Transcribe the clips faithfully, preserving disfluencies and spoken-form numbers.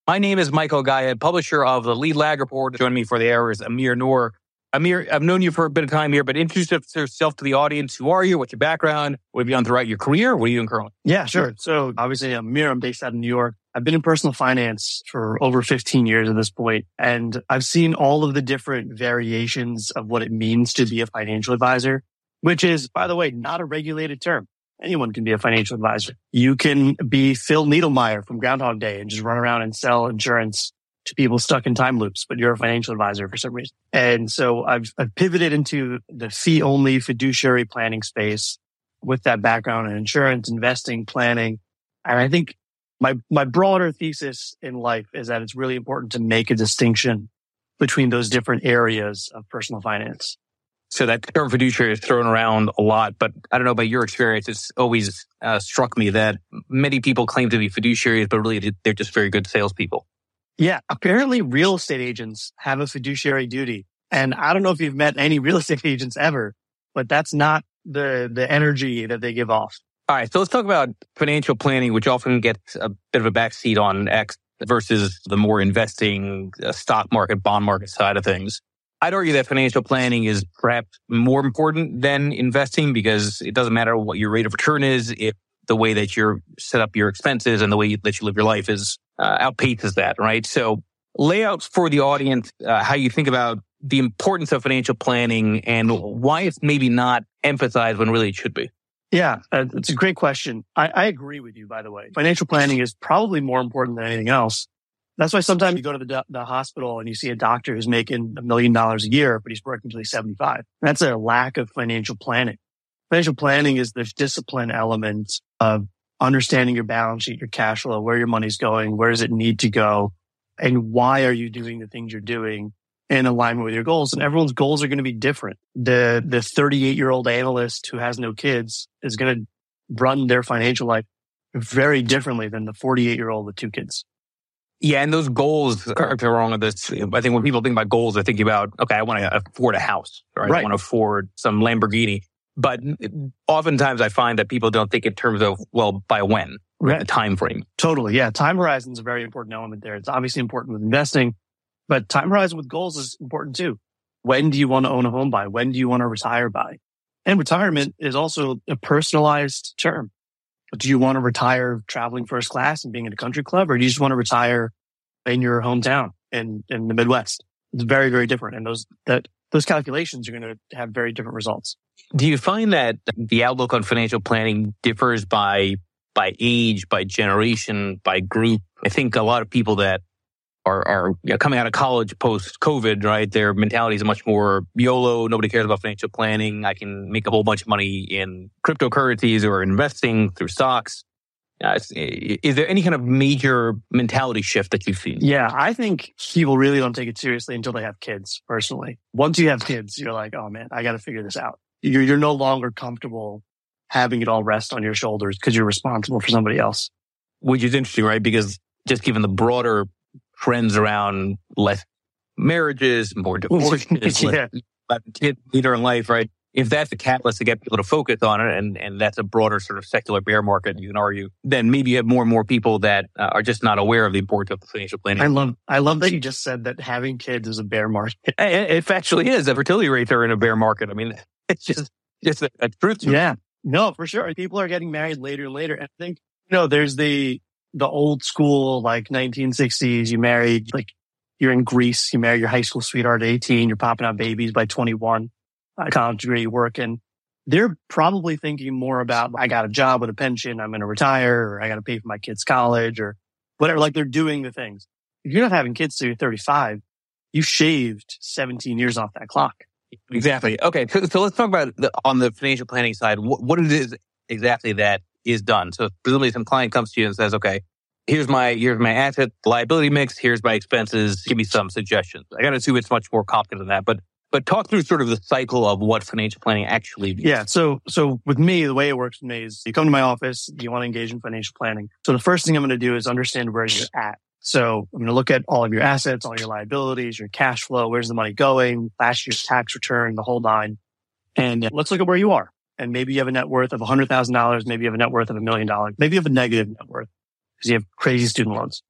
My name is Michael Gayed, publisher of the Lead Lag Report. Joining me for the hour is Amir Noor. Amir, I've known you for a bit of time here, but introduce yourself to the audience. Who are you? What's your background? What have you done throughout your career? What are you doing currently? Yeah, sure. So obviously I'm Amir. I'm based out of New York. I've been in personal finance for over fifteen years at this point, and I've seen all of the different variations of what it means to be a financial advisor, which is, by the way, not a regulated term. Anyone can be a financial advisor. You can be Phil Needlemeyer from Groundhog Day and just run around and sell insurance to people stuck in time loops, but you're a financial advisor for some reason. And so I've, I've pivoted into the fee-only fiduciary planning space with that background in insurance, investing, planning. And I think my, my broader thesis in life is that it's really important to make a distinction between those different areas of personal finance. So that term fiduciary is thrown around a lot, but I don't know about your experience. It's always uh, struck me that many people claim to be fiduciaries, but really they're just very good salespeople. Yeah, apparently real estate agents have a fiduciary duty. And I don't know if you've met any real estate agents ever, but that's not the the energy that they give off. All right, so let's talk about financial planning, which often gets a bit of a backseat on X versus the more investing, uh, stock market, bond market side of things. I'd argue that financial planning is perhaps more important than investing because it doesn't matter what your rate of return is if the way that you're set up your expenses and the way that you live your life is uh, outpaces that, right? So layouts for the audience, uh, how you think about the importance of financial planning and why it's maybe not emphasized when really it should be. Yeah, uh, it's a great question. I, I agree with you, by the way. Financial planning is probably more important than anything else. That's why sometimes you go to the, do- the hospital and you see a doctor who's making a million dollars a year, but he's working until he's seventy-five. That's a lack of financial planning. Financial planning is the discipline element of understanding your balance sheet, your cash flow, where your money's going, where does it need to go, and why are you doing the things you're doing in alignment with your goals. And everyone's goals are going to be different. The the thirty-eight-year-old analyst who has no kids is going to run their financial life very differently than the forty-eight-year-old with two kids. Yeah, and those goals, correct me if I'm wrong with this, I think when people think about goals, they're thinking about, okay, I want to afford a house, right? Right. I want to afford some Lamborghini. But oftentimes I find that people don't think in terms of, well, by when, right? The time frame. Totally, yeah. Time horizon is a very important element there. It's obviously important with investing, but time horizon with goals is important too. When do you want to own a home by? When do you want to retire by? And retirement is also a personalized term. Do you want to retire traveling first class and being in a country club, or do you just want to retire in your hometown in, in the Midwest? It's very, very different. And those, that, those calculations are going to have very different results. Do you find that the outlook on financial planning differs by, by age, by generation, by group? I think a lot of people that are, are you know, coming out of college post-COVID, right? Their mentality is much more YOLO. Nobody cares about financial planning. I can make a whole bunch of money in cryptocurrencies or investing through stocks. Uh, is there any kind of major mentality shift that you've seen? Yeah, I think people really don't take it seriously until they have kids, personally. Once you have kids, you're like, oh man, I got to figure this out. You're, you're no longer comfortable having it all rest on your shoulders because you're responsible for somebody else. Which is interesting, right? Because just given the broader trends around less marriages, more divorces, yeah. less kids later in life, right? If that's the catalyst to get people to focus on it, and, and that's a broader sort of secular bear market, you can argue, then maybe you have more and more people that uh, are just not aware of the importance of financial planning. I love, I love that you just said that having kids is a bear market. It, it actually is. The fertility rates are in a bear market. I mean, it's just, just a, a truth. Yeah, no, for sure. People are getting married later and later. And I think, you know, there's the, the old school, like nineteen sixties, you married, like you're in Greece, you marry your high school sweetheart at eighteen, you're popping out babies by twenty-one. A college degree, working. They're probably thinking more about, I got a job with a pension, I'm going to retire, or I got to pay for my kids' college, or whatever. Like they're doing the things. If you're not having kids till you're thirty-five, you shaved seventeen years off that clock. Exactly. Okay. So, so let's talk about the, on the financial planning side, what, what it is exactly that is done. So presumably some client comes to you and says, okay, here's my, here's my asset liability mix. Here's my expenses. Give me some suggestions. I got to assume it's much more complicated than that, but But talk through sort of the cycle of what financial planning actually means. Yeah. So, so with me, the way it works with me is you come to my office, you want to engage in financial planning. So the first thing I'm going to do is understand where you're at. So I'm going to look at all of your assets, all your liabilities, your cash flow, where's the money going, last year's tax return, the whole nine. And let's look at where you are. And maybe you have a net worth of one hundred thousand dollars. Maybe you have a net worth of a million dollars. Maybe you have a negative net worth because you have crazy student loans.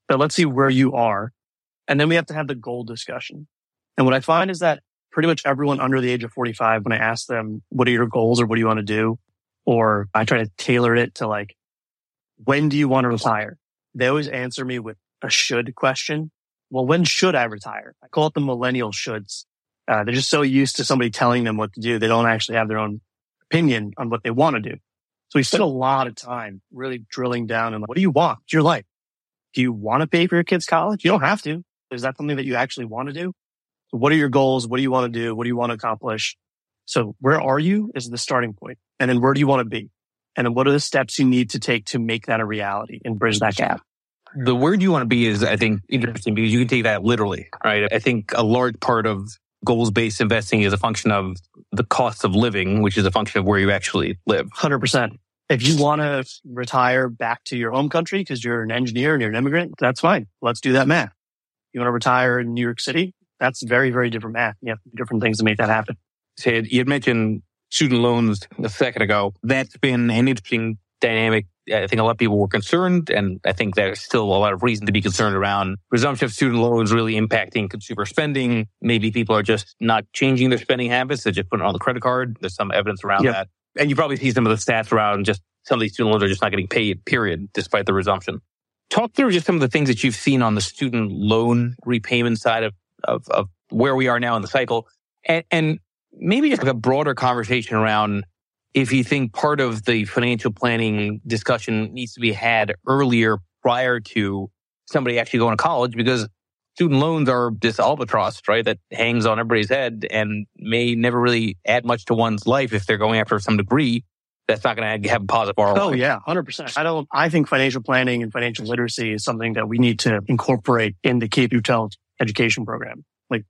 But let's see where you are. And then we have to have the goal discussion. And what I find is that pretty much everyone under the age of forty-five, when I ask them, what are your goals or what do you want to do? Or I try to tailor it to like, when do you want to retire? They always answer me with a should question. Well, when should I retire? I call it the millennial shoulds. Uh, they're just so used to somebody telling them what to do. They don't actually have their own opinion on what they want to do. So we spend a lot of time really drilling down on what do you want? It's your life. Do you want to pay for your kids' college? You don't have to. Is that something that you actually want to do? So what are your goals? What do you want to do? What do you want to accomplish? So where are you is the starting point. And then where do you want to be? And then what are the steps you need to take to make that a reality and bridge that gap? The word you want to be is, I think, interesting because you can take that literally, right? I think a large part of goals-based investing is a function of the cost of living, which is a function of where you actually live. one hundred percent. If you want to retire back to your home country because you're an engineer and you're an immigrant, that's fine. Let's do that math. You want to retire in New York City? That's very, very different math. You have to do different things to make that happen. Sid, you had mentioned student loans a second ago. That's been an interesting dynamic. I think a lot of people were concerned, and I think there's still a lot of reason to be concerned around resumption of student loans really impacting consumer spending. Maybe people are just not changing their spending habits. They're just putting it on the credit card. There's some evidence around Yep. that. And you probably see some of the stats around just some of these student loans are just not getting paid, period, despite the resumption. Talk through just some of the things that you've seen on the student loan repayment side of, of, of where we are now in the cycle. And, and maybe just like a broader conversation around if you think part of the financial planning discussion needs to be had earlier prior to somebody actually going to college, because student loans are this albatross, right, that hangs on everybody's head and may never really add much to one's life if they're going after some degree that's not going to have a positive R O I. Oh, yeah, one hundred percent. I don't, I think financial planning and financial literacy is something that we need to incorporate in the K through twelve education program. Like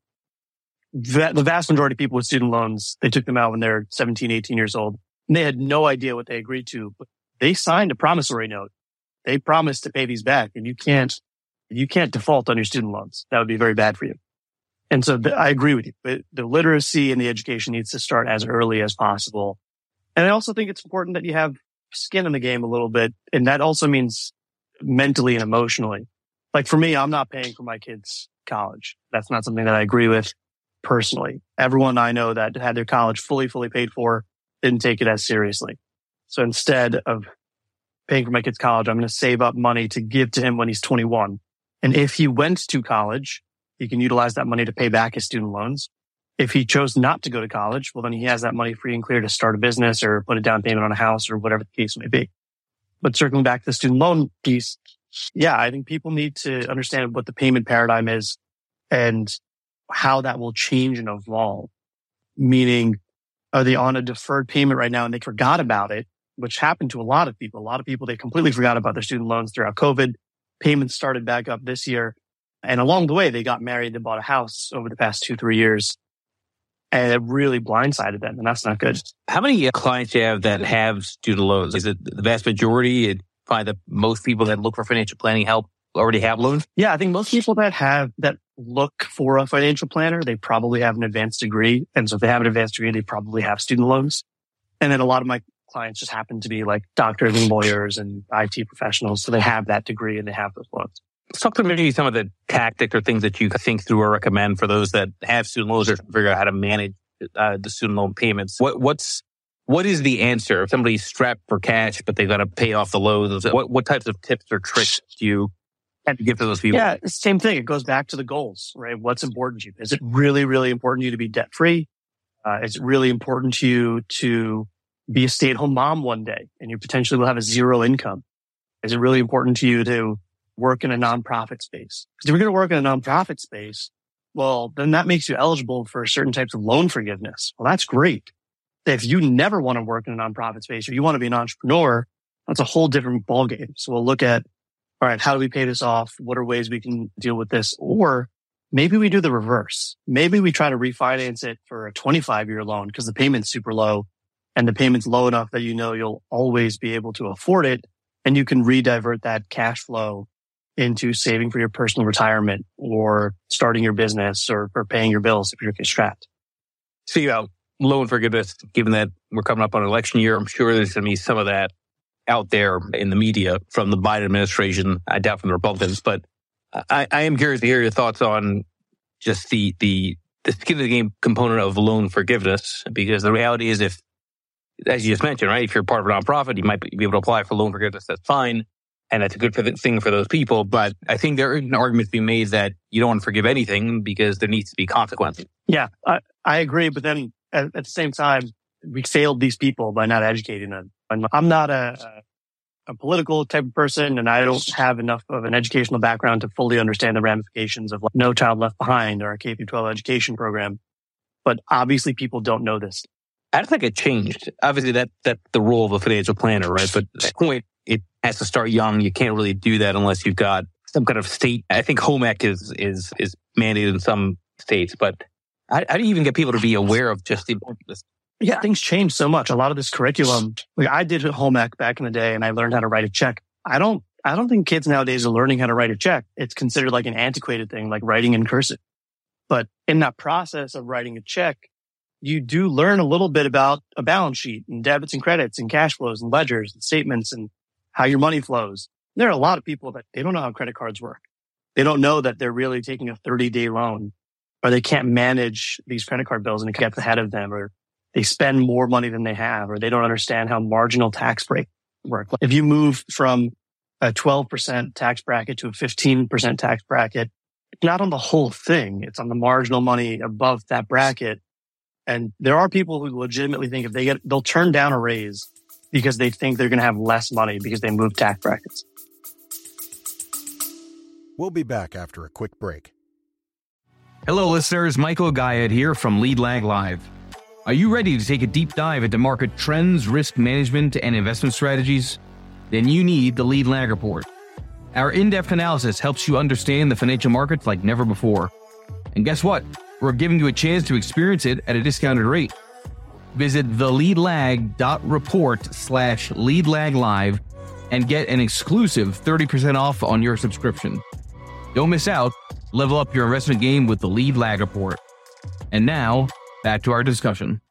the, the vast majority of people with student loans, they took them out when they're seventeen, eighteen years old. And they had no idea what they agreed to, but they signed a promissory note. They promised to pay these back, and you can't, you can't default on your student loans. That would be very bad for you. And so th- I agree with you. But the literacy and the education needs to start as early as possible. And I also think it's important that you have skin in the game a little bit. And that also means mentally and emotionally. Like for me, I'm not paying for my kids' college. That's not something that I agree with personally. Everyone I know that had their college fully, fully paid for didn't take it as seriously. So instead of paying for my kid's college, I'm going to save up money to give to him when he's twenty-one. And if he went to college, he can utilize that money to pay back his student loans. If he chose not to go to college, well, then he has that money free and clear to start a business or put a down payment on a house or whatever the case may be. But circling back to the student loan piece, yeah, I think people need to understand what the payment paradigm is and how that will change and evolve. Meaning, are they on a deferred payment right now and they forgot about it, which happened to a lot of people. A lot of people, they completely forgot about their student loans throughout COVID. Payments started back up this year. And along the way, they got married and bought a house over the past two, three years. And it really blindsided them. And that's not good. How many clients do you have that have student loans? Is it the vast majority? It find that most people that look for financial planning help already have loans? Yeah, I think most people that have, that look for a financial planner, they probably have an advanced degree. And so if they have an advanced degree, they probably have student loans. And then a lot of my clients just happen to be like doctors and lawyers and I T professionals. So they have that degree and they have those loans. Let's talk to maybe some of the tactics or things that you think through or recommend for those that have student loans or figure out how to manage uh, the student loan payments. What what's what is the answer? If somebody's strapped for cash, but they got to pay off the loans, what what types of tips or tricks do you have to give to those people? Yeah, same thing. It goes back to the goals, right? What's important to you? Is it really, really important to you to be debt free? Uh, is it really important to you to be a stay at home mom one day and you potentially will have a zero income? Is it really important to you to work in a nonprofit space? Because if you're going to work in a nonprofit space, well, then that makes you eligible for certain types of loan forgiveness. Well, that's great. If you never want to work in a nonprofit space or you want to be an entrepreneur, that's a whole different ballgame. So we'll look at, all right, how do we pay this off? What are ways we can deal with this? Or maybe we do the reverse. Maybe we try to refinance it for a twenty-five year loan because the payment's super low and the payment's low enough that you know you'll always be able to afford it. And you can redivert that cash flow into saving for your personal retirement or starting your business or, or paying your bills if you're strapped. See about loan forgiveness, given that we're coming up on an election year, I'm sure there's going to be some of that out there in the media from the Biden administration. I doubt from the Republicans, but I, I am curious to hear your thoughts on just the, the, the skin of the game component of loan forgiveness, because the reality is if, as you just mentioned, right, if you're part of a nonprofit, you might be able to apply for loan forgiveness. That's fine. And that's a good thing for those people. But I think there is an argument to be made that you don't want to forgive anything because there needs to be consequences. Yeah, I, I agree. But then at, at the same time, we failed these people by not educating them. I'm not a, a political type of person, and I don't have enough of an educational background to fully understand the ramifications of like No Child Left Behind or a K through twelve education program. But obviously people don't know this. I don't think it changed. Obviously, that that's the role of a financial planner, right? But at that point, it has to start young. You can't really do that unless you've got some kind of state. I think home ec is is is mandated in some states, but how, how do you even get people to be aware of just the importance of this? Yeah, things change so much. A lot of this curriculum, like I did home ec back in the day, and I learned how to write a check. I don't, I don't think kids nowadays are learning how to write a check. It's considered like an antiquated thing, like writing in cursive. But in that process of writing a check, you do learn a little bit about a balance sheet and debits and credits and cash flows and ledgers and statements and how your money flows. There are a lot of people that they don't know how credit cards work. They don't know that they're really taking a thirty-day loan, or they can't manage these credit card bills and it gets ahead of them, or they spend more money than they have, or they don't understand how marginal tax breaks work. If you move from a twelve percent tax bracket to a fifteen percent tax bracket, it's not on the whole thing. It's on the marginal money above that bracket. And there are people who legitimately think if they get, they'll turn down a raise because they think they're going to have less money because they move tax brackets. We'll be back after a quick break. Hello, listeners. Michael Guyette here from Lead Lag Live. Are you ready to take a deep dive into market trends, risk management, and investment strategies? Then you need the Lead Lag Report. Our in-depth analysis helps you understand the financial markets like never before. And guess what? We're giving you a chance to experience it at a discounted rate. Visit theleadlag.report slash leadlaglive and get an exclusive thirty percent off on your subscription. Don't miss out. Level up your investment game with the Lead Lag Report. And now, back to our discussion.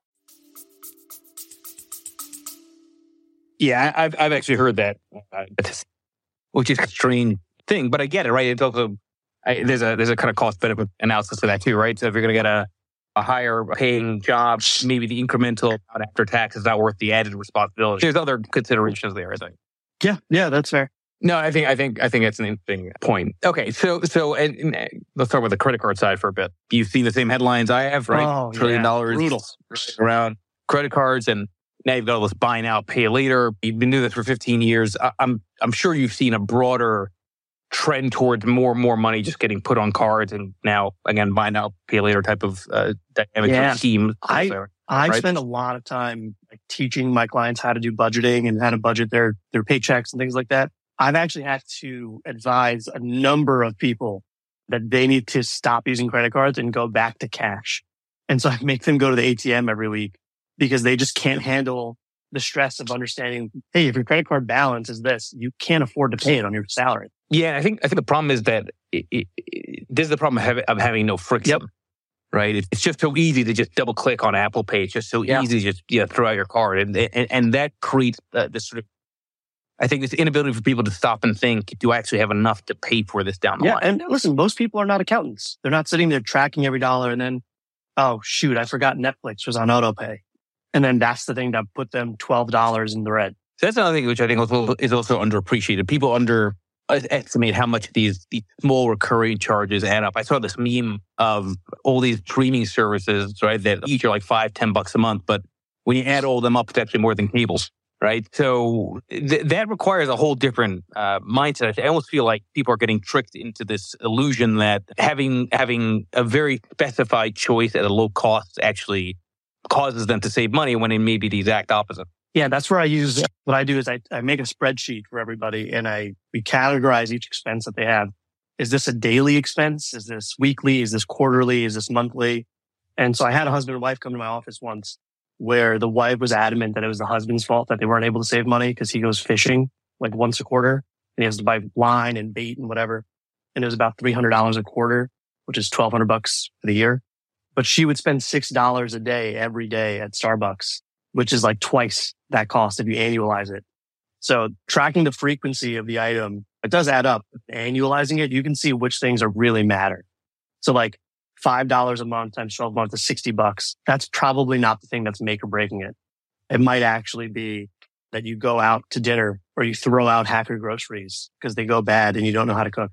Yeah, I've I've actually heard that, uh, which is a strange thing, but I get it, right? It's also I, there's a there's a kind of cost benefit analysis to that too, right? So if you're going to get a, a higher paying job, maybe the incremental amount after tax is not worth the added responsibility. There's other considerations there, I think. Yeah, yeah, that's fair. No, I think I think I think that's an interesting point. Okay, so so and, and let's talk about the credit card side for a bit. You've seen the same headlines I have, right? Oh, Trillion yeah. dollars Brutal. around credit cards, and now you've got all this buy now, pay later. You've been doing this for fifteen years. I, I'm I'm sure you've seen a broader trend towards more and more money just getting put on cards, and now again buy now, pay later type of uh, dynamic Yeah. scheme. I there, I right? spend a lot of time like teaching my clients how to do budgeting and how to budget their their paychecks and things like that. I've actually had to advise a number of people that they need to stop using credit cards and go back to cash. And so I make them go to the A T M every week because they just can't handle the stress of understanding, hey, if your credit card balance is this, you can't afford to pay it on your salary. Yeah, I think I think the problem is that it, it, it, this is the problem of, have, of having no friction. Yep. Right, it's, it's just so easy to just double click on Apple Pay. It's just so Yeah. easy to just yeah throw out your card, and and, and that creates uh, this sort of, I think, this inability for people to stop and think: do I actually have enough to pay for this down the Yeah, line? and listen, most people are not accountants. They're not sitting there tracking every dollar and then, oh shoot, I forgot Netflix was on auto pay, and then that's the thing that put them twelve dollars in the red. So that's another thing which I think also, is also underappreciated. People underestimate how much these, these small recurring charges add up. I saw this meme of all these streaming services, right, that each are like five, ten bucks a month. But when you add all of them up, it's actually more than cables, right? So th- that requires a whole different uh, mindset. I almost feel like people are getting tricked into this illusion that having having a very specified choice at a low cost actually causes them to save money, when it may be the exact opposite. Yeah, that's where I use, what I do is I, I make a spreadsheet for everybody and I, we categorize each expense that they have. Is this a daily expense? Is this weekly? Is this quarterly? Is this monthly? And so I had a husband and wife come to my office once where the wife was adamant that it was the husband's fault that they weren't able to save money because he goes fishing like once a quarter and he has to buy line and bait and whatever. And it was about three hundred dollars a quarter, which is twelve hundred bucks for the year. But she would spend six dollars a day every day at Starbucks, which is like twice that cost if you annualize it. So tracking the frequency of the item It does add up. Annualizing it, you can see which things are really matter. So like five dollars a month times twelve months is sixty bucks. That's probably not the thing that's make or breaking it. It might actually be that you go out to dinner or you throw out half your groceries because they go bad and you don't know how to cook.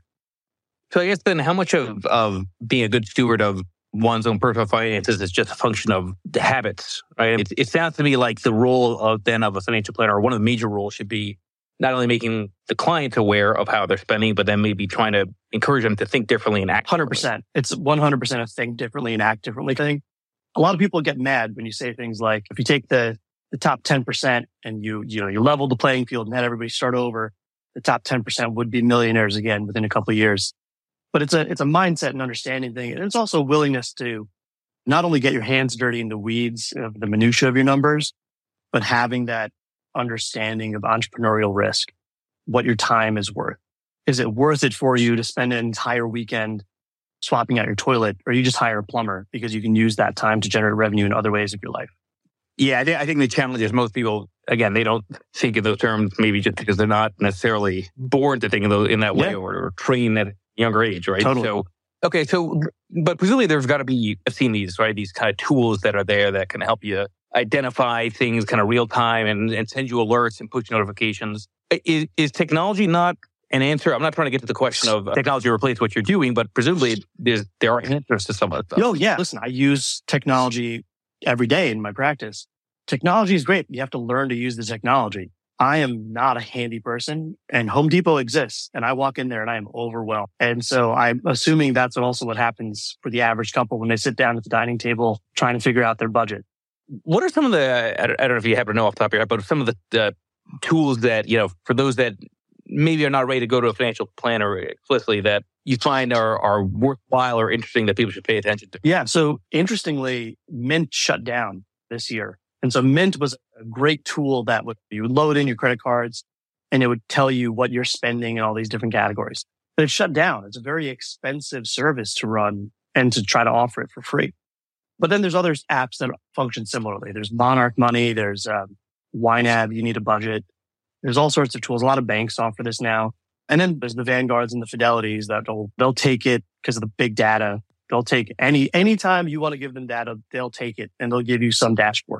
So I guess then how much of, of being a good steward of one's own personal finances is just a function of the habits, right? It, it sounds to me like the role of then of a financial planner, or one of the major roles, should be not only making the client aware of how they're spending, but then maybe trying to encourage them to think differently and act one hundred percent. It's one hundred percent a think differently and act differently thing. A lot of people get mad when you say things like, if you take the, the top ten percent and you, you know, you level the playing field and had everybody start over, the top ten percent would be millionaires again within a couple of years. But it's a, it's a mindset and understanding thing. And it's also a willingness to not only get your hands dirty in the weeds of the minutia of your numbers, but having that understanding of entrepreneurial risk, what your time is worth. Is it worth it for you to spend an entire weekend swapping out your toilet, or you just hire a plumber because you can use that time to generate revenue in other ways of your life? Yeah, I, th- I think the challenge is most people, again, they don't think in those terms, maybe just because they're not necessarily born to think in, those, in that way, yeah. or, or trained at a younger age, right? Totally. So, okay, so, but presumably there's got to be, I've seen these, right? These kind of tools that are there that can help you identify things kind of real time and, and send you alerts and push notifications. Is, is technology not an answer? I'm not trying to get to the question of technology replace what you're doing, but presumably there's, there are answers to some of that stuff. Oh, yeah. Listen, I use technology every day in my practice. Technology is great. You have to learn to use the technology. I am not a handy person, and Home Depot exists, and I walk in there and I am overwhelmed. And so I'm assuming that's also what happens for the average couple when they sit down at the dining table trying to figure out their budget. What are some of the, I don't know if you happen to know off the top of your head, but some of the, the tools that, you know, for those that maybe are not ready to go to a financial planner explicitly, that you find are, are worthwhile or interesting that people should pay attention to? Yeah. So interestingly, Mint shut down this year. And so Mint was a great tool that would, you would load in your credit cards and it would tell you what you're spending in all these different categories. But it shut down. It's a very expensive service to run and to try to offer it for free. But then there's other apps that function similarly. There's Monarch Money. There's um, YNAB. You need a budget. There's all sorts of tools. A lot of banks offer this now. And then there's the Vanguards and the Fidelities that they'll, they'll take it because of the big data. They'll take any, anytime you want to give them data, they'll take it and they'll give you some dashboard.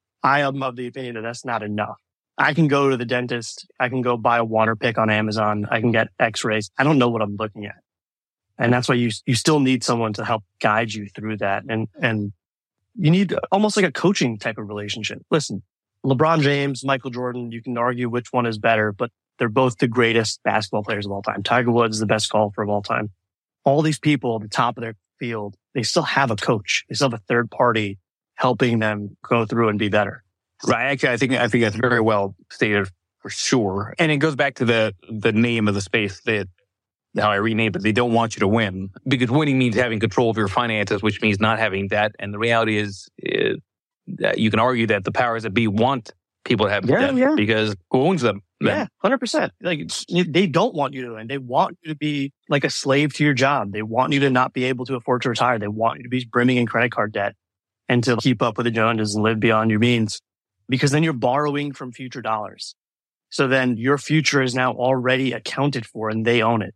I am of the opinion that that's not enough. I can go to the dentist. I can go buy a water pick on Amazon. I can get x-rays. I don't know what I'm looking at. And that's why you, you still need someone to help guide you through that. And, and you need almost like a coaching type of relationship. Listen, LeBron James, Michael Jordan, you can argue which one is better, but they're both the greatest basketball players of all time. Tiger Woods is the best golfer of all time. All these people at the top of their field, they still have a coach. They still have a third party helping them go through and be better. Right. Actually, I think, I think that's very well stated for sure. And it goes back to the, the name of the space that, how I renamed it. They don't want you to win, because winning means having control of your finances, which means not having debt. And the reality is, is that you can argue that the powers that be want people to have yeah, debt yeah. because who owns them? Yeah, one hundred percent. Like, they don't want you to win. They want you to be like a slave to your job. They want you to not be able to afford to retire. They want you to be brimming in credit card debt and to keep up with the Joneses and live beyond your means, because then you're borrowing from future dollars. So then your future is now already accounted for and they own it.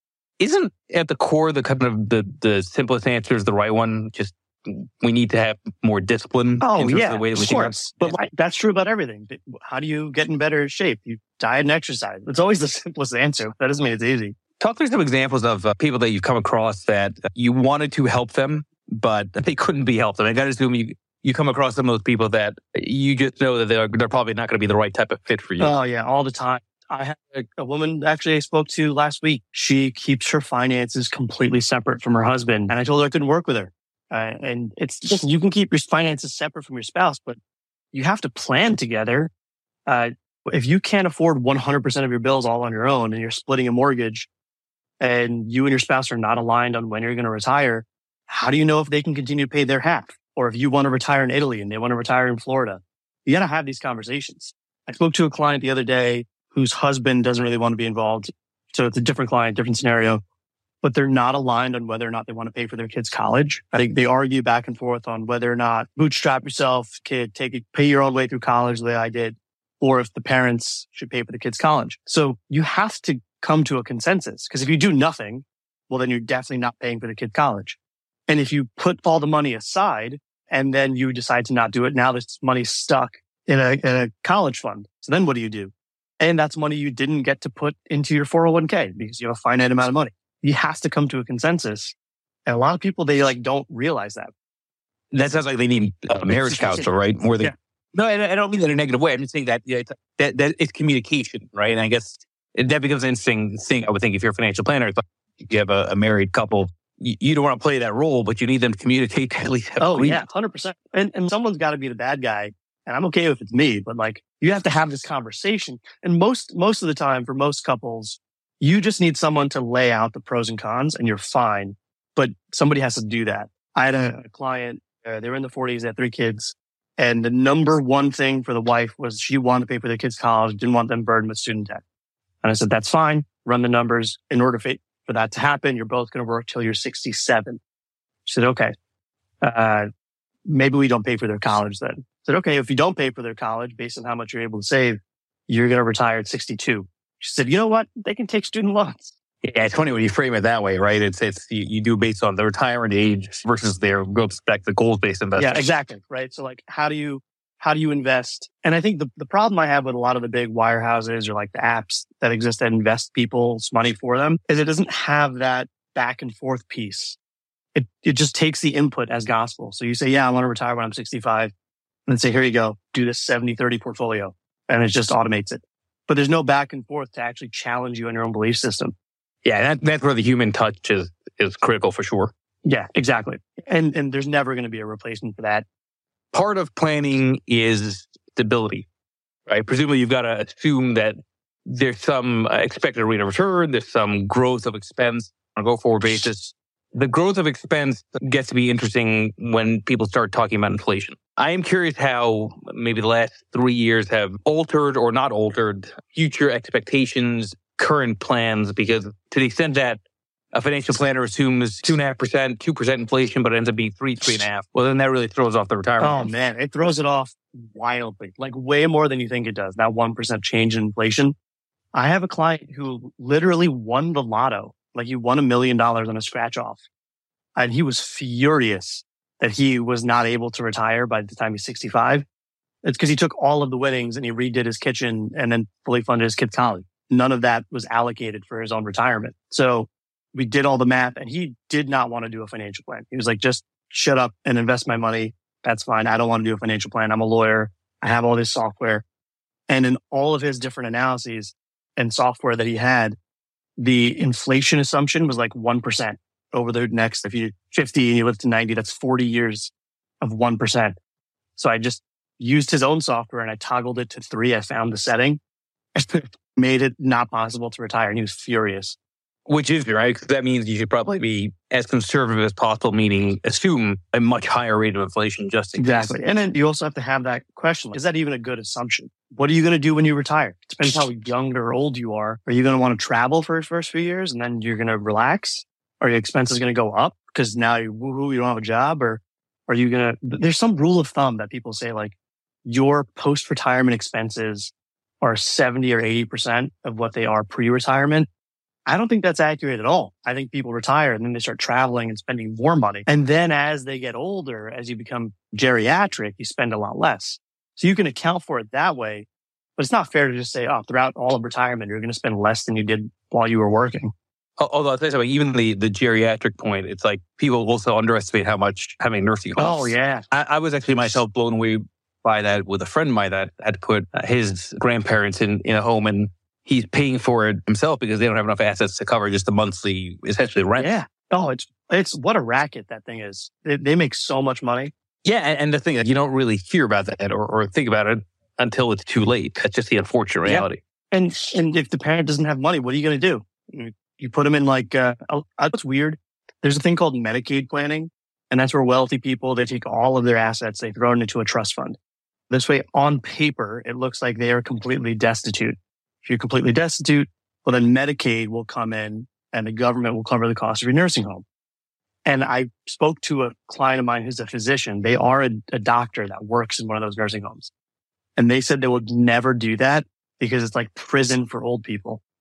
Isn't at the core the kind of the, the simplest answer is the right one? Just we need to have more discipline. Oh, in terms yeah, of the way that we of think course. But like, that's true about everything. How do you get in better shape? You diet and exercise. It's always the simplest answer. That doesn't mean it's easy. Talk through some examples of uh, people that you've come across that you wanted to help them, but they couldn't be helped. I mean, I got to assume you, you come across some of those people that you just know that they're, they're probably not going to be the right type of fit for you. Oh, yeah, all the time. I had a, a woman actually I spoke to last week. She keeps her finances completely separate from her husband. And I told her I couldn't work with her. Uh, and it's just, you can keep your finances separate from your spouse, but you have to plan together. Uh, if you can't afford one hundred percent of your bills all on your own and you're splitting a mortgage and you and your spouse are not aligned on when you're going to retire, how do you know if they can continue to pay their half? Or if you want to retire in Italy and they want to retire in Florida? You got to have these conversations. I spoke to a client the other day whose husband doesn't really want to be involved. So it's a different client, different scenario, but they're not aligned on whether or not they want to pay for their kids' college. I think they argue back and forth on whether or not bootstrap yourself, kid, take it, pay your own way through college the way I did, or if the parents should pay for the kids' college. So you have to come to a consensus. Because if you do nothing, well, then you're definitely not paying for the kid's college. And if you put all the money aside and then you decide to not do it, now this money's stuck in a, in a college fund. So then what do you do? And that's money you didn't get to put into your four oh one k because you have a finite amount of money. You have to come to a consensus. And a lot of people, they like don't realize that. That sounds like they need a marriage counselor, right? More than, yeah. No, I don't mean that in a negative way. I'm just saying that, yeah, it's, that, that it's communication, right? And I guess that becomes an interesting thing. I would think if you're a financial planner, if you have a, a married couple, you, you don't want to play that role, but you need them to communicate to at least have Oh, agreement. yeah, one hundred percent. And, and someone's got to be the bad guy. And I'm okay if it's me, but like you have to have this conversation. And most, most of the time for most couples, you just need someone to lay out the pros and cons and you're fine. But somebody has to do that. I had a, a client, uh, they were in the forties, they had three kids. And the number one thing for the wife was she wanted to pay for their kids' college, didn't want them burdened with student debt. And I said, that's fine. Run the numbers. In order for, for that to happen, you're both going to work till you're sixty-seven. She said, okay, uh, maybe we don't pay for their college then. I said, okay, if you don't pay for their college based on how much you're able to save, you're going to retire at sixty-two. She said, you know what? They can take student loans. Yeah, it's funny when you frame it that way, right? It's it's you, you do based on the retirement age versus their growth back the goals based investment. Yeah, exactly. Right. So like, how do you how do you invest? And I think the the problem I have with a lot of the big wirehouses or like the apps that exist that invest people's money for them is it doesn't have that back and forth piece. It it just takes the input as gospel. So you say, yeah, I want to retire when I'm sixty-five, and then say, here you go, do this seventy thirty portfolio, and it just automates it. But there's no back and forth to actually challenge you on your own belief system. Yeah, that, that's where the human touch is is critical for sure. Yeah, exactly. And and there's never going to be a replacement for that. Part of planning is stability, right? Presumably you've got to assume that there's some expected rate of return, there's some growth of expense on a go-forward basis. The growth of expense gets to be interesting when people start talking about inflation. I am curious how maybe the last three years have altered or not altered future expectations, current plans, because to the extent that a financial planner assumes two and a half percent, two percent inflation, but it ends up being three, three and a half. Well, then that really throws off the retirement. Oh man, it throws it off wildly, like way more than you think it does. That one percent change in inflation. I have a client who literally won the lotto. Like he won a million dollars on a scratch off. And he was furious that he was not able to retire by the time he's sixty-five. It's because he took all of the winnings and he redid his kitchen and then fully funded his kid's college. None of that was allocated for his own retirement. So we did all the math and he did not want to do a financial plan. He was like, just shut up and invest my money. That's fine. I don't want to do a financial plan. I'm a lawyer. I have all this software. And in all of his different analyses and software that he had, the inflation assumption was like one percent over the next, if you're fifty and you live to ninety, that's forty years of one percent. So I just used his own software and I toggled it to three. I found the setting, made it not possible to retire. And he was furious. Which is right, because that means you should probably be as conservative as possible, meaning assume a much higher rate of inflation just in Exactly. case. And then you also have to have that question. Is that even a good assumption? What are you going to do when you retire? It depends how young or old you are. Are you going to want to travel for the first few years and then you're going to relax? Are your expenses going to go up because now you woohoo, you don't have a job? Or are you going to, there's some rule of thumb that people say like your post-retirement expenses are seventy or eighty percent of what they are pre-retirement. I don't think that's accurate at all. I think people retire and then they start traveling and spending more money. And then as they get older, as you become geriatric, you spend a lot less. So you can account for it that way, but it's not fair to just say, oh, throughout all of retirement, you're going to spend less than you did while you were working. Although I'll tell you something, even the, the geriatric point, it's like people also underestimate how much having nursing homes. Oh, yeah. I, I was actually myself blown away by that with a friend of mine that had to put his grandparents in, in a home, and he's paying for it himself because they don't have enough assets to cover just the monthly, essentially rent. Yeah. Oh, it's, it's what a racket that thing is. They, they make so much money. Yeah. And, and the thing is, you don't really hear about that or, or think about it until it's too late. That's just the unfortunate reality. Yeah. And, and if the parent doesn't have money, what are you going to do? You put them in like, uh, what's weird. There's a thing called Medicaid planning. And that's where wealthy people, they take all of their assets, they throw it into a trust fund. This way, on paper, it looks like they are completely destitute. If you're completely destitute, well, then Medicaid will come in and the government will cover the cost of your nursing home. And I spoke to a client of mine who's a physician. They are a, a doctor that works in one of those nursing homes. And they said they would never do that because it's like prison for old people.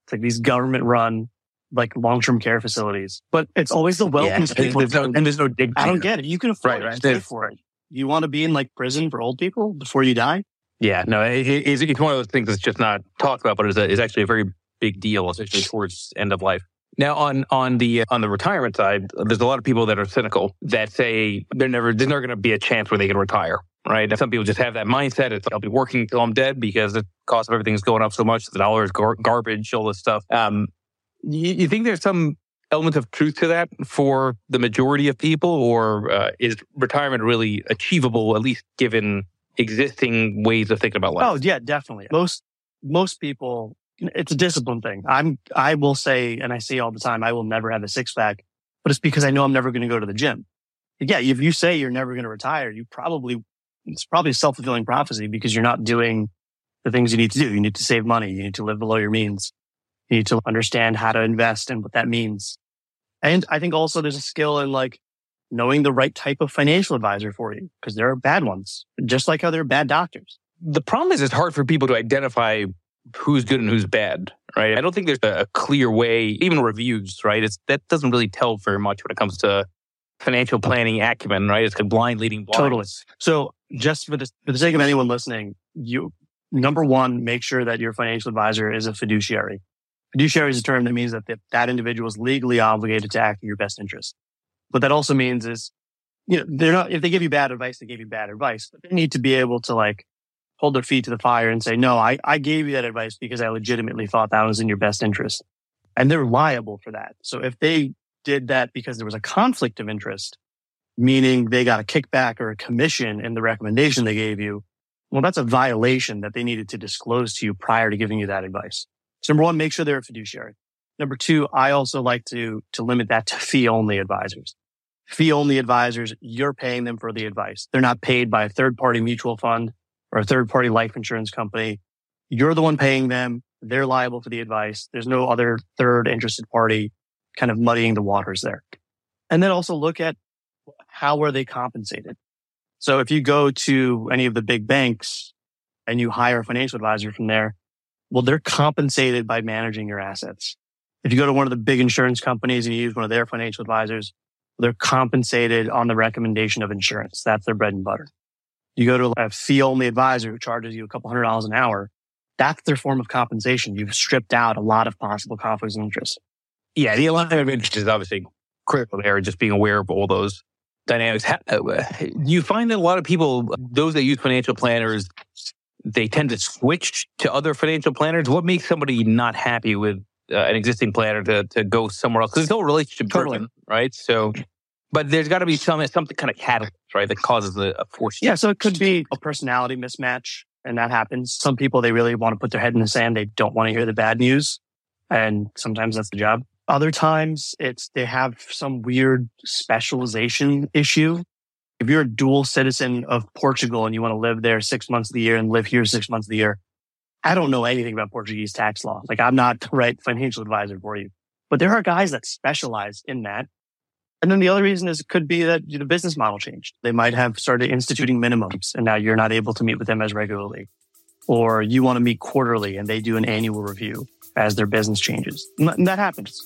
It's like these government run, like long-term care facilities, but it's always the wealthy Yeah, people. there's no, and there's no dignity. I don't get it. You can afford Right, it. right. Just pay There's- for it. You want to be in like prison for old people before you die? Yeah, no, it, it's, it's one of those things that's just not talked about, but it's, a, it's actually a very big deal, especially towards end of life. Now, on on the on the retirement side, there's a lot of people that are cynical that say they're never there's never going to be a chance where they can retire, right? And some people just have that mindset. It's like, I'll be working until I'm dead because the cost of everything's going up so much. The dollar is gar- garbage, all this stuff. Um, you, you think there's some element of truth to that for the majority of people, or uh, is retirement really achievable, at least given existing ways of thinking about life? Oh yeah, definitely. Most most people, it's a discipline thing. I'm I will say, and I say all the time, I will never have a six pack, but it's because I know I'm never going to go to the gym. Yeah, if you say you're never going to retire, you probably it's probably a self fulfilling prophecy because you're not doing the things you need to do. You need to save money. You need to live below your means. You need to understand how to invest and what that means. And I think also there's a skill in like knowing the right type of financial advisor for you, because there are bad ones, just like how there are bad doctors. The problem is it's hard for people to identify who's good and who's bad, right? I don't think there's a clear way, even reviews, right? It's that doesn't really tell very much when it comes to financial planning acumen, right? It's like blind leading blind. Totally. So just for the, for the sake of anyone listening, you, number one, make sure that your financial advisor is a fiduciary. Fiduciary is a term that means that the, that individual is legally obligated to act in your best interest. What that also means is, you know, they're not, if they give you bad advice, they give you bad advice, but they need to be able to like hold their feet to the fire and say, no, I, I gave you that advice because I legitimately thought that was in your best interest. And they're liable for that. So if they did that because there was a conflict of interest, meaning they got a kickback or a commission in the recommendation they gave you, well, that's a violation that they needed to disclose to you prior to giving you that advice. So number one, make sure they're a fiduciary. Number two, I also like to, to limit that to fee-only advisors. Fee-only advisors, you're paying them for the advice. They're not paid by a third-party mutual fund or a third-party life insurance company. You're the one paying them. They're liable for the advice. There's no other third interested party kind of muddying the waters there. And then also look at how are they compensated. So if you go to any of the big banks and you hire a financial advisor from there, well, they're compensated by managing your assets. If you go to one of the big insurance companies and you use one of their financial advisors, they're compensated on the recommendation of insurance. That's their bread and butter. You go to a fee-only advisor who charges you a couple hundred dollars an hour. That's their form of compensation. You've stripped out a lot of possible conflicts of interest. Yeah, the alignment of interest is obviously critical there, just being aware of all those dynamics. Do you find that a lot of people, those that use financial planners, they tend to switch to other financial planners? What makes somebody not happy with uh, an existing planner to, to go somewhere else? Because it's no relationship Totally. driven, right? So, but there's got to be some something kind of catalyst, right, that causes a, a force. Yeah, so it could be a personality mismatch, and that happens. Some people, they really want to put their head in the sand. They don't want to hear the bad news, and sometimes that's the job. Other times, it's they have some weird specialization issue. If you're a dual citizen of Portugal and you want to live there six months of the year and live here six months of the year, I don't know anything about Portuguese tax law. Like, I'm not the right financial advisor for you. But there are guys that specialize in that. And then the other reason is it could be that the business model changed. They might have started instituting minimums, and now you're not able to meet with them as regularly. Or you want to meet quarterly and they do an annual review as their business changes. And that happens.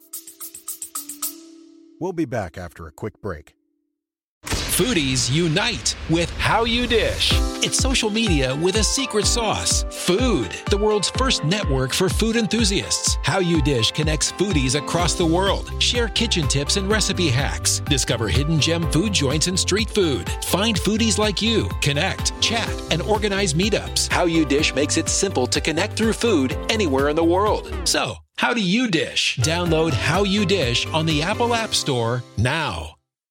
We'll be back after a quick break. Foodies unite with How You Dish. It's social media with a secret sauce. Food, the world's first network for food enthusiasts. How You Dish connects foodies across the world. Share kitchen tips and recipe hacks. Discover hidden gem food joints and street food. Find foodies like you. Connect, chat, and organize meetups. How You Dish makes it simple to connect through food anywhere in the world. So, how do you dish? Download How You Dish on the Apple App Store now.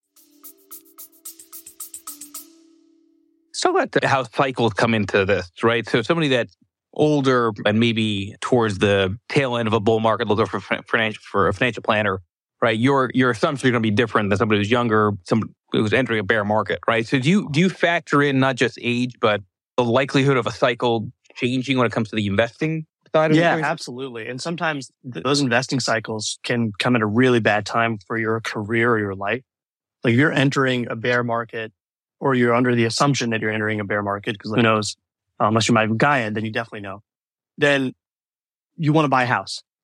So about how cycles come into this, right? So somebody that's older and maybe towards the tail end of a bull market looking for financial for a financial planner, right? Your your assumptions are going to be different than somebody who's younger, somebody who's entering a bear market, right? So do you do you factor in not just age, but the likelihood of a cycle changing when it comes to the investing side of Yeah, things? absolutely. And sometimes th- those investing cycles can come at a really bad time for your career or your life. Like if you're entering a bear market, or you're under the assumption that you're entering a bear market, because who knows, uh, unless you're Michael Guyad, then you definitely know. Then you want to buy a house.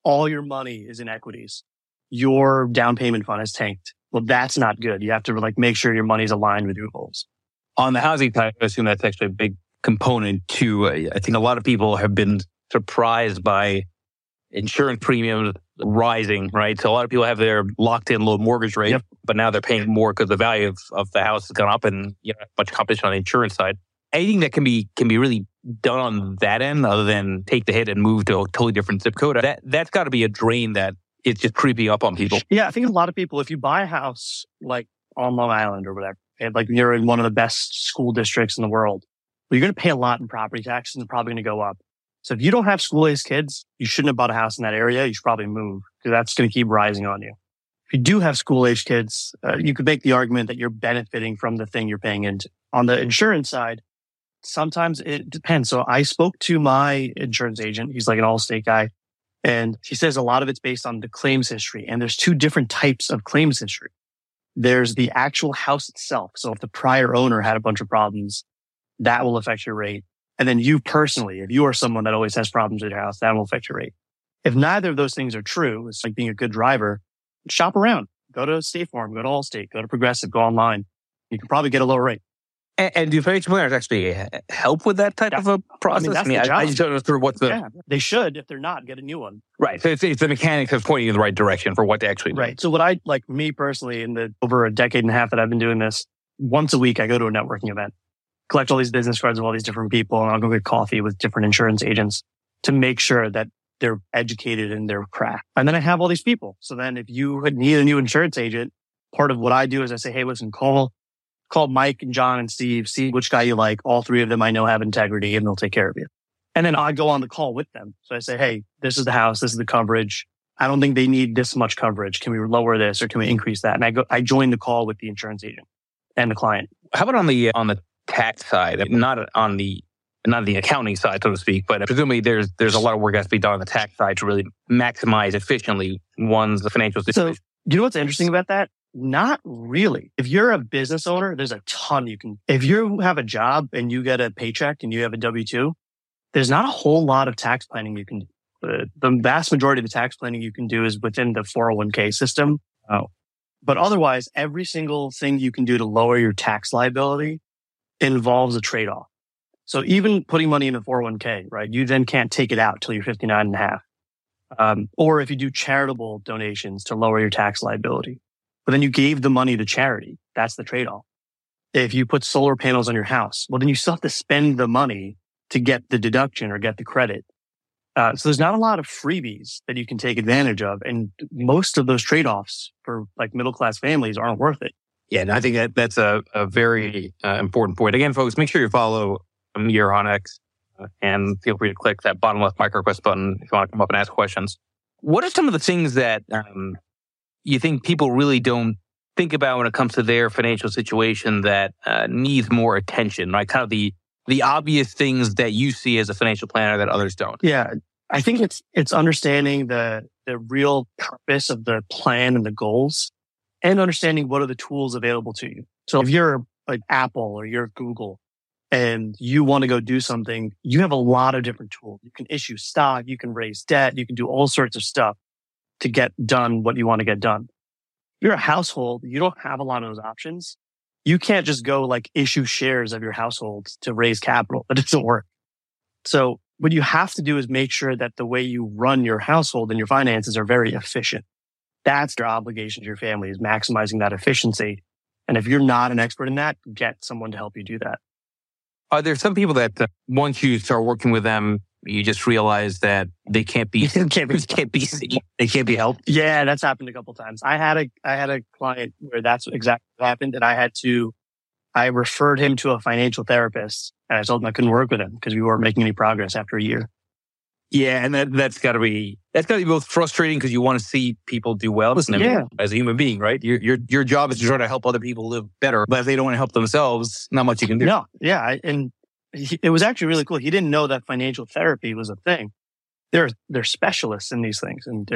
all your money is in equities. Your down payment fund has tanked. Well, that's not good. You have to like make sure your money's aligned with your goals. On the housing side, I assume that's actually a big component too. I think a lot of people have been surprised by insurance premiums rising, right? So a lot of people have their locked in low mortgage rate, yep. but now they're paying more because the value of, of the house has gone up and you know, much competition on the insurance side. Anything that can be can be really done on that end other than take the hit and move to a totally different zip code, that, that's got to be a drain that it's just creeping up on people. Yeah, I think a lot of people, if you buy a house like on Long Island or whatever, and like you're in one of the best school districts in the world, well, you're going to pay a lot in property taxes and it's probably going to go up. So if you don't have school-aged kids, you shouldn't have bought a house in that area. You should probably move because that's going to keep rising on you. If you do have school-aged kids, uh, you could make the argument that you're benefiting from the thing you're paying into. On the insurance side, sometimes it depends. So I spoke to my insurance agent. He's like an Allstate guy. And he says a lot of it's based on the claims history. And there's two different types of claims history. There's the actual house itself. So if the prior owner had a bunch of problems, that will affect your rate. And then you personally, if you are someone that always has problems with your house, that will affect your rate. If neither of those things are true, it's like being a good driver, shop around. Go to State Farm, go to Allstate, go to Progressive, go online. You can probably get a lower rate. And, and do financial planners actually help with that type yeah. of a process? I mean, that's I, mean, the job. I, I just don't know through what's the... Yeah, they should. If they're not, get a new one. Right. So it's, it's the mechanics of pointing you in the right direction for what to actually do. Right. So what I, like me personally, in the over a decade and a half that I've been doing this, once a week I go to a networking event, collect all these business cards of all these different people, and I'll go get coffee with different insurance agents to make sure that they're educated in their craft. And then I have all these people. So then if you need a new insurance agent, part of what I do is I say, hey, listen, call Call Mike and John and Steve, see which guy you like. All three of them I know have integrity and they'll take care of you. And then I go on the call with them. So I say, hey, this is the house. This is the coverage. I don't think they need this much coverage. Can we lower this or can we increase that? And I go, I join the call with the insurance agent and the client. How about on the, on the tax side? Not on the, not the accounting side, so to speak, but presumably there's, there's a lot of work that has to be done on the tax side to really maximize efficiently one's financial situation. So you know what's interesting about that? Not really. If you're a business owner, there's a ton you can, if you have a job and you get a paycheck and you have a W two, there's not a whole lot of tax planning you can do. The, the vast majority of the tax planning you can do is within the four oh one k system. Oh. But otherwise, every single thing you can do to lower your tax liability involves a trade-off. So even putting money in a four oh one k, right? You then can't take it out till you're fifty-nine and a half. Um, or if you do charitable donations to lower your tax liability. But then you gave the money to charity. That's the trade-off. If you put solar panels on your house, well, then you still have to spend the money to get the deduction or get the credit. Uh, so there's not a lot of freebies that you can take advantage of. And most of those trade-offs for like middle-class families aren't worth it. Yeah, and I think that that's a, a very uh, important point. Again, folks, make sure you follow Amir on X uh, and feel free to click that bottom left micro request button if you want to come up and ask questions. What are some of the things that um, you think people really don't think about when it comes to their financial situation that uh, needs more attention, right? Kind of the the obvious things that you see as a financial planner that others don't. Yeah, I think it's it's understanding the the real purpose of the plan and the goals, and understanding what are the tools available to you. So if you're like Apple or you're Google and you want to go do something, you have a lot of different tools. You can issue stock, you can raise debt, you can do all sorts of stuff to get done what you want to get done. If you're a household, you don't have a lot of those options. You can't just go like issue shares of your household to raise capital. That doesn't work. So what you have to do is make sure that the way you run your household and your finances are very efficient. That's your obligation to your family, is maximizing that efficiency. And if you're not an expert in that, get someone to help you do that. Are there some people that uh, once you start working with them, you just realize that they can't be, can't be, can't be, they can't be helped? Yeah, that's happened a couple of times. I had a, I had a client where that's exactly what happened. And I had to, I referred him to a financial therapist and I told him I couldn't work with him because we weren't making any progress after a year. Yeah. And that, that's gotta be, that's gotta be both frustrating because you want to see people do well. Listen, yeah. As a human being, right? Your, your, your job is to try to help other people live better, but if they don't want to help themselves, not much you can do. No. Yeah. I, and he, it was actually really cool. He didn't know that financial therapy was a thing. They're, they're specialists in these things. And, and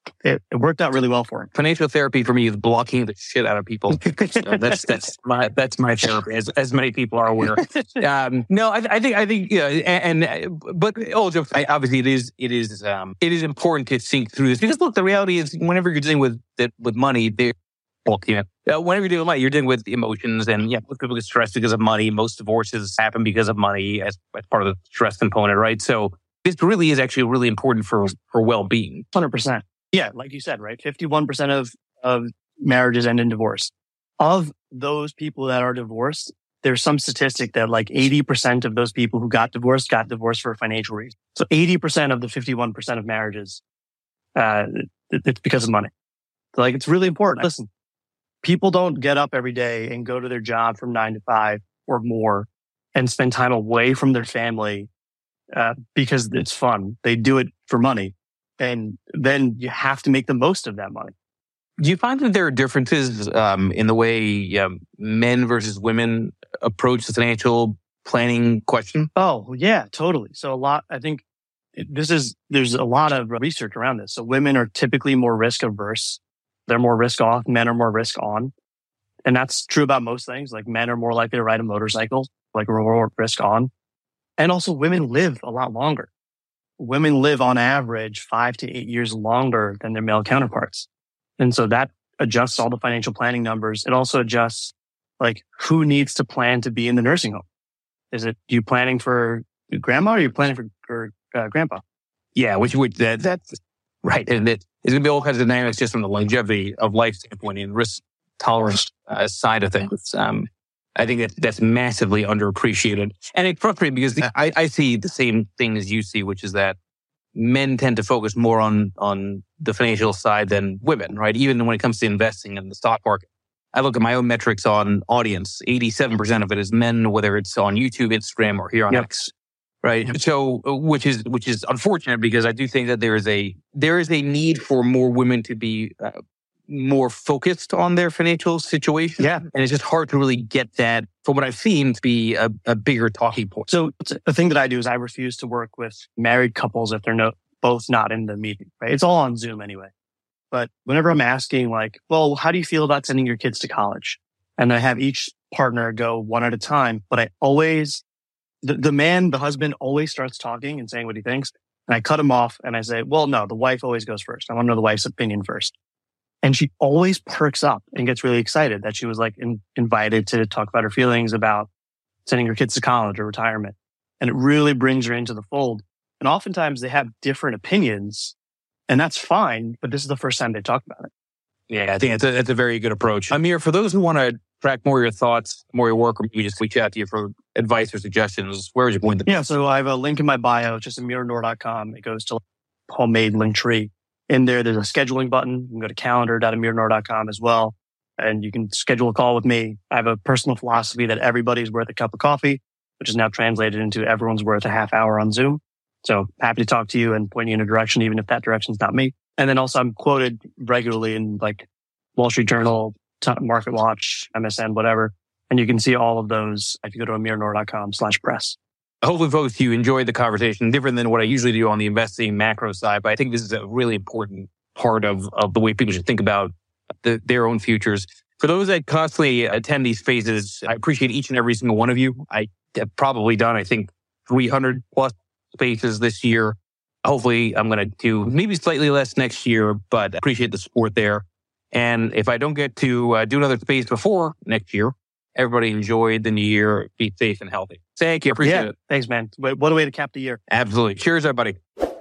it, it worked out really well for him. Financial therapy for me is blocking the shit out of people. So that's that's my that's my therapy, as as many people are aware. Um, no, I, I think I think yeah, and, and but all jokes. I, obviously, it is it is um, it is important to think through this because look, the reality is whenever you're dealing with with money, they well, you know, whenever you're dealing with money, you're dealing with emotions, and yeah, people get stressed because of money. Most divorces happen because of money as, as part of the stress component, right? So this really is actually really important for for well-being. one hundred percent. Yeah, like you said, right? fifty-one percent of, of marriages end in divorce. Of those people that are divorced, there's some statistic that like eighty percent of those people who got divorced got divorced for a financial reason. So eighty percent of the fifty-one percent of marriages, uh, it, it's because of money. So like, it's really important. Listen, people don't get up every day and go to their job from nine to five or more and spend time away from their family uh, because it's fun. They do it for money. And then you have to make the most of that money. Do you find that there are differences um, in the way um, men versus women approach the financial planning question? Oh, yeah, totally. So a lot, I think this is, there's a lot of research around this. So women are typically more risk averse. They're more risk off. Men are more risk on. And that's true about most things. Like men are more likely to ride a motorcycle, like more risk on. And also women live a lot longer. Women live on average five to eight years longer than their male counterparts. And so that adjusts all the financial planning numbers. It also adjusts like who needs to plan to be in the nursing home. Is it you planning for grandma or are you planning for, for uh, grandpa? Yeah, which would that that's right. And that is going to be all kinds of dynamics just from the longevity of life standpoint and risk tolerance uh, side of things. Um, I think that that's massively underappreciated. And it's frustrating because the, I, I see the same thing as you see, which is that men tend to focus more on, on the financial side than women, right? Even when it comes to investing in the stock market. I look at my own metrics on audience. eighty-seven percent of it is men, whether it's on YouTube, Instagram, or here on Yep. X. Right. Yep. So, which is, which is unfortunate because I do think that there is a, there is a need for more women to be uh, more focused on their financial situation. Yeah. And it's just hard to really get that, from what I've seen, to be a, a bigger talking point. So the thing that I do is I refuse to work with married couples if they're no, both not in the meeting, right? It's all on Zoom anyway. But whenever I'm asking like, well, how do you feel about sending your kids to college? And I have each partner go one at a time, but I always, the, the man, the husband always starts talking and saying what he thinks. And I cut him off and I say, well, no, the wife always goes first. I want to know the wife's opinion first. And she always perks up and gets really excited that she was like in, invited to talk about her feelings about sending her kids to college or retirement. And it really brings her into the fold. And oftentimes they have different opinions and that's fine. But this is the first time they talk about it. Yeah, I think that's a, that's a very good approach. Amir, for those who want to track more of your thoughts, more of your work, or maybe just reach out to you for advice or suggestions, where would you point them? Yeah, so I have a link in my bio, just amir noor dot com. It goes to homemade link tree. In there, there's a scheduling button. You can go to calendar dot amir noor dot com as well. And you can schedule a call with me. I have a personal philosophy that everybody's worth a cup of coffee, which is now translated into everyone's worth a half hour on Zoom. So happy to talk to you and point you in a direction, even if that direction's not me. And then also I'm quoted regularly in like Wall Street Journal, Market Watch, M S N, whatever. And you can see all of those if you go to amir noor dot com slash press. Hopefully, folks, you enjoyed the conversation, different than what I usually do on the investing macro side. But I think this is a really important part of, of the way people should think about the, their own futures. For those that constantly attend these phases, I appreciate each and every single one of you. I have probably done, I think, three hundred plus spaces this year. Hopefully, I'm going to do maybe slightly less next year, but I appreciate the support there. And if I don't get to uh, do another space before next year, everybody enjoy the new year. Be safe and healthy. Thank you. Appreciate yeah, it. Thanks, man. What a way to cap the year. Absolutely. Cheers, everybody.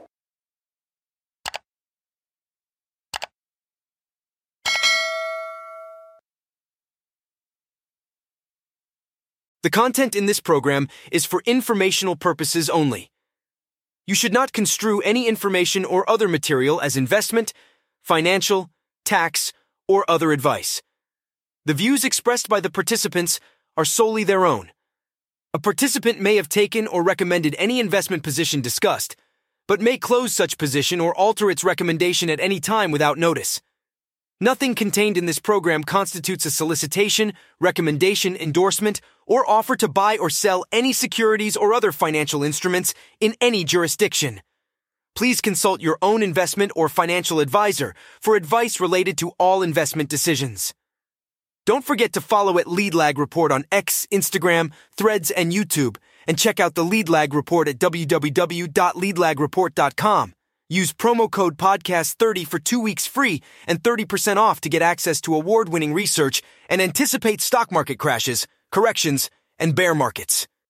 The content in this program is for informational purposes only. You should not construe any information or other material as investment, financial, tax, or other advice. The views expressed by the participants are solely their own. A participant may have taken or recommended any investment position discussed, but may close such position or alter its recommendation at any time without notice. Nothing contained in this program constitutes a solicitation, recommendation, endorsement, or offer to buy or sell any securities or other financial instruments in any jurisdiction. Please consult your own investment or financial advisor for advice related to all investment decisions. Don't forget to follow at Lead Lag Report on X, Instagram, Threads, and YouTube, and check out the Lead Lag Report at w w w dot lead lag report dot com. Use promo code podcast thirty for two weeks free and thirty percent off to get access to award-winning research and anticipate stock market crashes, corrections, and bear markets.